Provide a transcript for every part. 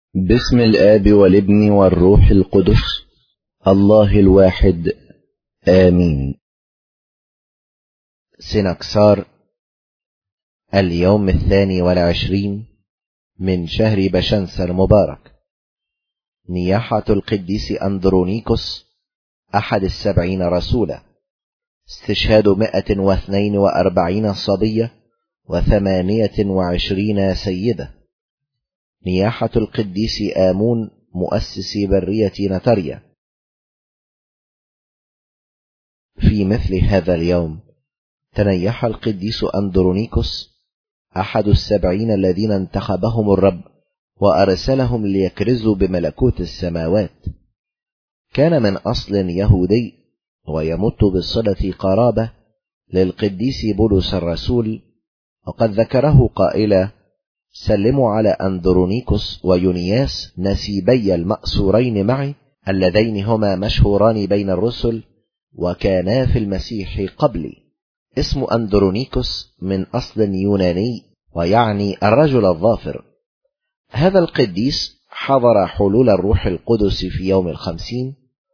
باسم الآب والابن والروح القدس الله الواحد آمين. سنكسار اليوم 22 من شهر بشمس المبارك. نياحة القديس أندرونيكوس أحد 70 رسولا. استشهاد 142 صبية و28 سيدة. نياحة القديس آمون مؤسس برية نتريا. في مثل هذا اليوم تنيح القديس أندرونيكوس أحد 70 الذين انتخبهم الرب وأرسلهم ليكرزوا بملكوت السماوات. كان من أصل يهودي ويمت بالصلة قرابة للقديس بولس الرسول، وقد ذكره قائلا: سلموا على أندرونيكوس ويونياس نسيبي المأسورين معي، اللذين هما مشهوران بين الرسل وكانا في المسيح قبلي. اسم أندرونيكوس من أصل يوناني ويعني الرجل الظافر. هذا القديس حضر حلول الروح القدس في يوم 50،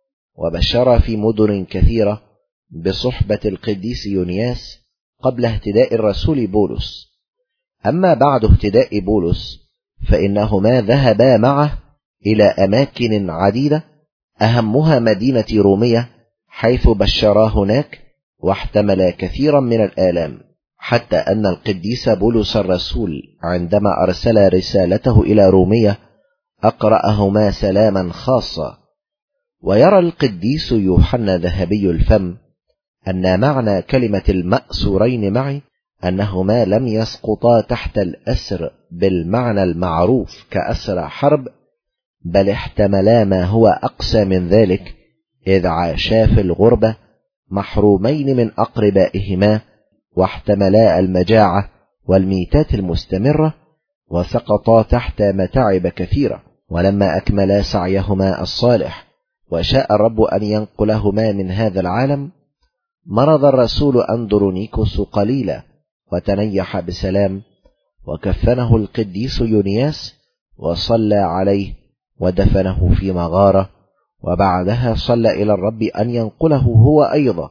وبشر في مدن كثيرة بصحبة القديس يونياس قبل اهتداء الرسول بولس. أما بعد اهتداء بولس فإنهما ذهبا معه إلى أماكن عديدة، أهمها مدينة رومية، حيث بشرا هناك واحتملا كثيرا من الآلام، حتى أن القديس بولس الرسول عندما أرسل رسالته إلى رومية أقرأهما سلاما خاصا. ويرى القديس يوحنا ذهبي الفم أن معنى كلمة المأسورين معي أنهما لم يسقطا تحت الأسر بالمعنى المعروف كأسر حرب، بل احتملا ما هو أقسى من ذلك، إذ عاشا في الغربة محرومين من أقربائهما، واحتملا المجاعة والميتات المستمرة، وسقطا تحت متاعب كثيرة. ولما أكملا سعيهما الصالح وشاء الرب أن ينقلهما من هذا العالم، مرض الرسول أندرونيكوس قليلا وتنيح بسلام، وكفنه القديس يونياس وصلى عليه ودفنه في مغارة، وبعدها صلى إلى الرب أن ينقله هو أيضا،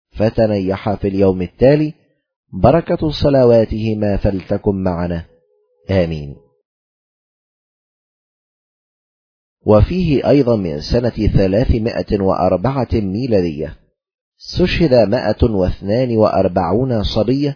فتنيح في اليوم التالي. بركة صلواتهما فلتكن معنا آمين. وفيه أيضا من سنة 304 ميلادية استشهد 142 صبية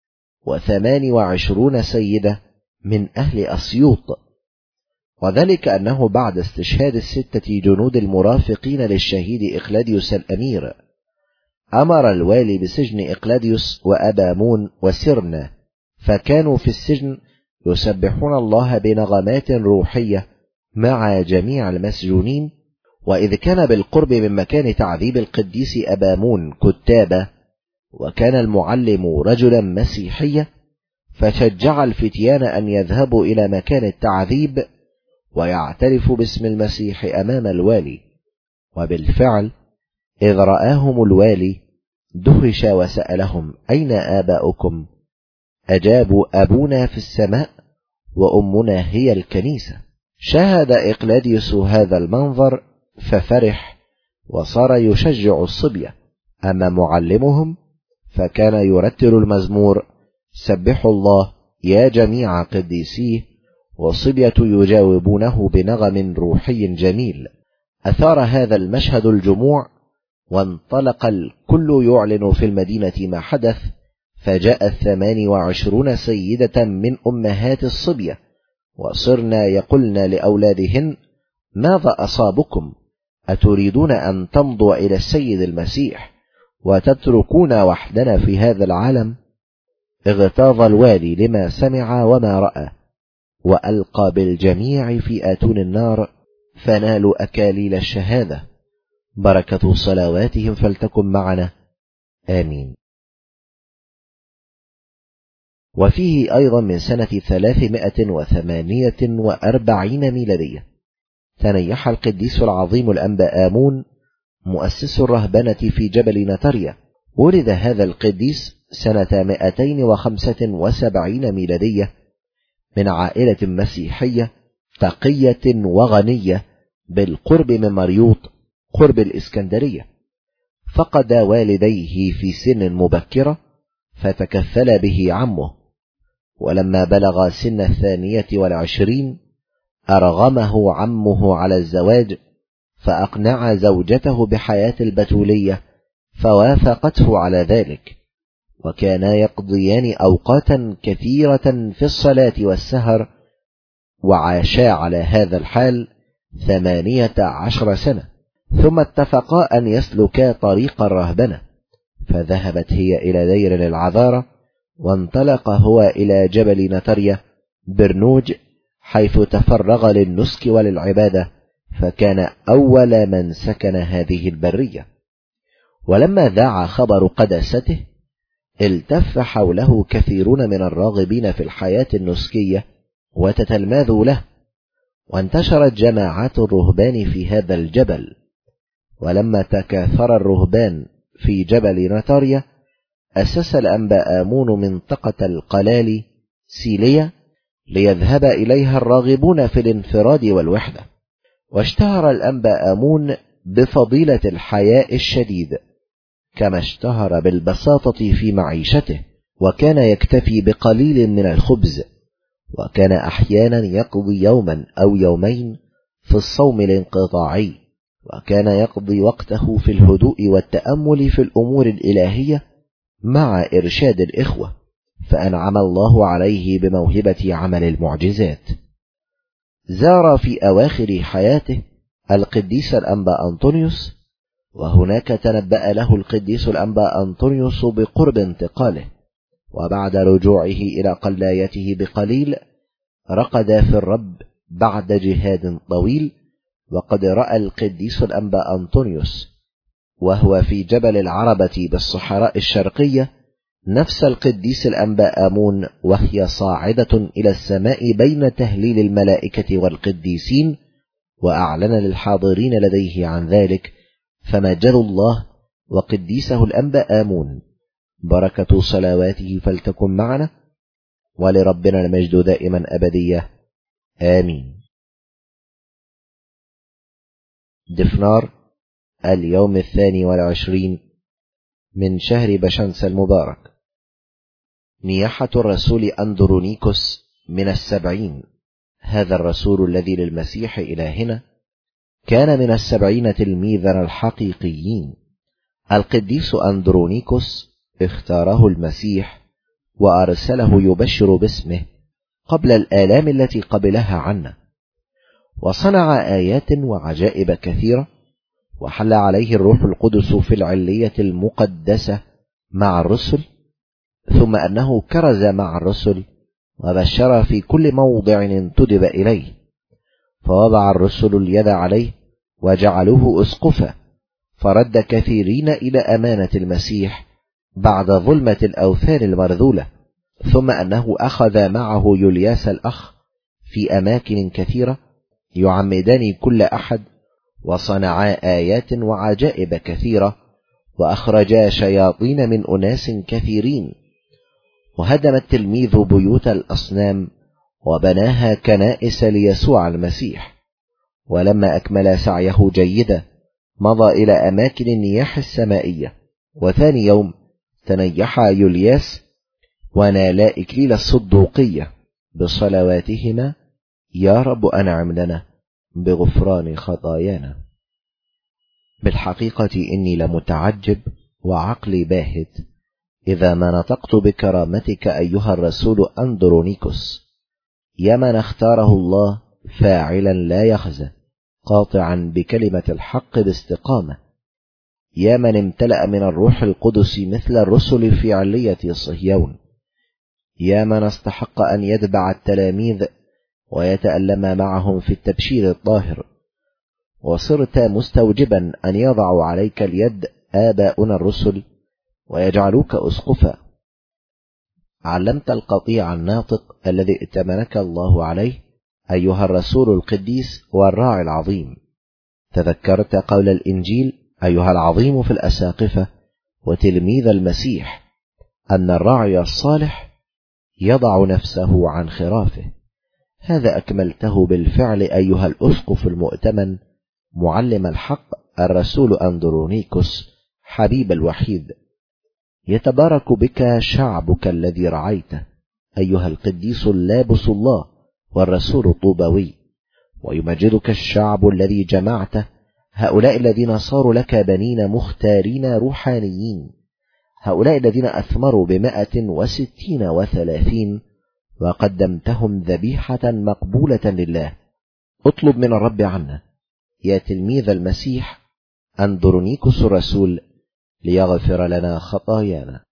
و28 سيدة من أهل أسيوط، وذلك أنه بعد استشهاد 6 جنود المرافقين للشهيد إقلاديوس الأمير، أمر الوالي بسجن إقلاديوس وأبامون وسرنا، فكانوا في السجن يسبحون الله بنغمات روحية مع جميع المسجونين. وإذ كان بالقرب من مكان تعذيب القديس أبامون كتابة، وكان المعلم رجلا مسيحيا، فشجع الفتيان أن يذهبوا إلى مكان التعذيب ويعترفوا باسم المسيح أمام الوالي. وبالفعل إذ رآهم الوالي دهش وسألهم: أين آباؤكم؟ أجابوا: أبونا في السماء وأمنا هي الكنيسة. شاهد إقلاديوس هذا المنظر ففرح وصار يشجع الصبية. أما معلمهم فكان يرتل المزمور: سبحوا الله يا جميع قديسيه، والصبية يجاوبونه بنغم روحي جميل. أثار هذا المشهد الجموع، وانطلق الكل يعلن في المدينة ما حدث، فجاءت 28 سيدة من أمهات الصبية، وصرنا يقولن لأولادهن: ماذا أصابكم؟ أتريدون أن تمضوا إلى السيد المسيح وتتركون وحدنا في هذا العالم؟ اغتاظ الوالي لما سمع وما رأى، وألقى بالجميع في آتون النار، فنالوا أكاليل الشهادة. بركة صلواتهم فلتكن معنا آمين. وفيه أيضا من سنة 348 ميلادية تنيح القديس العظيم الأنبا آمون مؤسس الرهبنة في جبل نتريا. ولد هذا القديس سنة 275 ميلادية من عائلة مسيحية تقية وغنية بالقرب من مريوط قرب الإسكندرية، فقد والديه في سن مبكرة فتكفل به عمه، ولما بلغ سن 22 أرغمه عمه على الزواج، فأقنع زوجته بحياة البتولية فوافقته على ذلك، وكانا يقضيان أوقاتا كثيرة في الصلاة والسهر، وعاشا على هذا الحال 18 سنة، ثم اتفقا أن يسلكا طريق الرهبنة، فذهبت هي إلى دير العذارى، وانطلق هو إلى جبل نتريا برنوج، حيث تفرغ للنسك وللعبادة، فكان أول من سكن هذه البرية. ولما ذاع خبر قداسته التف حوله كثيرون من الراغبين في الحياة النسكية وتتلمذوا له، وانتشرت جماعات الرهبان في هذا الجبل. ولما تكاثر الرهبان في جبل نتاريا أسس الأنبا آمون منطقة القلال سيليا ليذهب إليها الراغبون في الانفراد والوحدة، واشتهر الأنبا آمون بفضيلة الحياء الشديد، كما اشتهر بالبساطة في معيشته، وكان يكتفي بقليل من الخبز، وكان أحيانا يقضي يوما أو يومين في الصوم الانقطاعي، وكان يقضي وقته في الهدوء والتأمل في الأمور الإلهية مع إرشاد الإخوة، فأنعم الله عليه بموهبة عمل المعجزات. زار في أواخر حياته القديس الأنبا أنطونيوس، وهناك تنبأ له القديس الأنبا أنطونيوس بقرب انتقاله، وبعد رجوعه إلى قلايته بقليل رقد في الرب بعد جهاد طويل. وقد رأى القديس الأنبا أنطونيوس وهو في جبل العربة بالصحراء الشرقية نفس القديس الأنبا آمون وهي صاعدة إلى السماء بين تهليل الملائكة والقديسين، وأعلن للحاضرين لديه عن ذلك، فمجدوا الله وقديسه الأنبا آمون. بركة صلواته فلتكن معنا، ولربنا المجد دائما أبدية، آمين. دفنار، اليوم 22 من شهر بشمس المبارك. نياحة الرسول أندرونيكوس من 70. هذا الرسول الذي للمسيح إلهنا كان من 70 تلميذا الحقيقيين. القديس أندرونيكوس اختاره المسيح وأرسله يبشر باسمه قبل الآلام التي قبلها عنا، وصنع آيات وعجائب كثيرة، وحل عليه الروح القدس في العلية المقدسة مع الرسل، ثم أنه كرز مع الرسل وبشر في كل موضع انتدب إليه، فوضع الرسل اليد عليه وجعلوه أسقفا، فرد كثيرين إلى أمانة المسيح بعد ظلمة الأوثان المرذولة، ثم أنه أخذ معه يولياس الأخ في أماكن كثيرة يعمدان كل أحد، وصنعا آيات وعجائب كثيرة، وأخرجا شياطين من أناس كثيرين، وهدم التلميذ بيوت الأصنام وبناها كنائس ليسوع المسيح. ولما أكمل سعيه جيدا مضى إلى أماكن النياح السمائية، وثاني يوم تنيح يولياس ونالا إكليل الصدوقية بصلواتهما: يا رب أنعم لنا بغفران خطايانا. بالحقيقة إني لمتعجب وعقلي باهت إذا ما نطقت بكرامتك أيها الرسول أندرونيكوس، يا من اختاره الله فاعلا لا يخزى، قاطعا بكلمة الحق باستقامة، يا من امتلأ من الروح القدس مثل الرسل في علية صهيون، يا من استحق أن يتبع التلاميذ ويتألم معهم في التبشير الطاهر، وصرت مستوجبا أن يضعوا عليك اليد آباؤنا الرسل ويجعلوك أسقفا. علمت القطيع الناطق الذي ائتمنك الله عليه أيها الرسول القديس والراعي العظيم. تذكرت قول الإنجيل أيها العظيم في الأساقفة وتلميذ المسيح أن الراعي الصالح يضع نفسه عن خرافه، هذا أكملته بالفعل أيها الأسقف المؤتمن معلم الحق الرسول أندرونيكوس حبيب الوحيد. يتبارك بك شعبك الذي رعيته أيها القديس اللابس الله والرسول الطوبوي، ويمجدك الشعب الذي جمعته، هؤلاء الذين صاروا لك بنين مختارين روحانيين، هؤلاء الذين أثمروا 160 و30 وقدمتهم ذبيحة مقبولة لله. اطلب من الرب عنا يا تلميذ المسيح أندرونيكوس الرسول ليغفر لنا خطايانا.